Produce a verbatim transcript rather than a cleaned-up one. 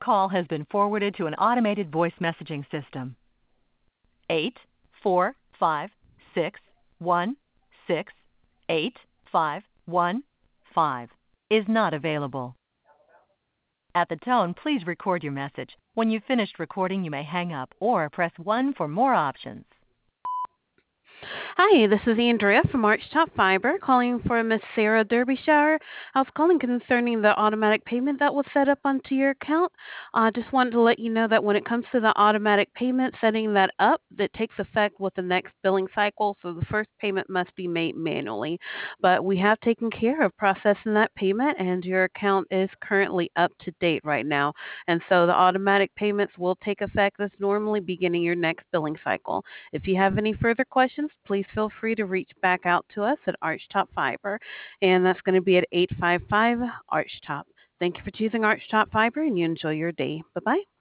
call has been forwarded to an automated voice messaging system. Eight four five six one six eight five one five is not available. At the tone, please record your message. When you've finished recording, you may hang up or press one for more options. Hi, this is Andrea from Archtop Fiber calling for Miss Sarah Derbyshire. I was calling concerning the automatic payment that was set up onto your account. I uh, just wanted to let you know that when it comes to the automatic payment, setting that up, that takes effect with the next billing cycle, so the first payment must be made manually. But we have taken care of processing that payment, and your account is currently up to date right now. And so the automatic payments will take effect as normally beginning your next billing cycle. If you have any further questions, please feel free to reach back out to us at Archtop Fiber, and that's going to be at eight five five Archtop. Thank you for choosing Archtop Fiber, and you enjoy your day. Bye-bye.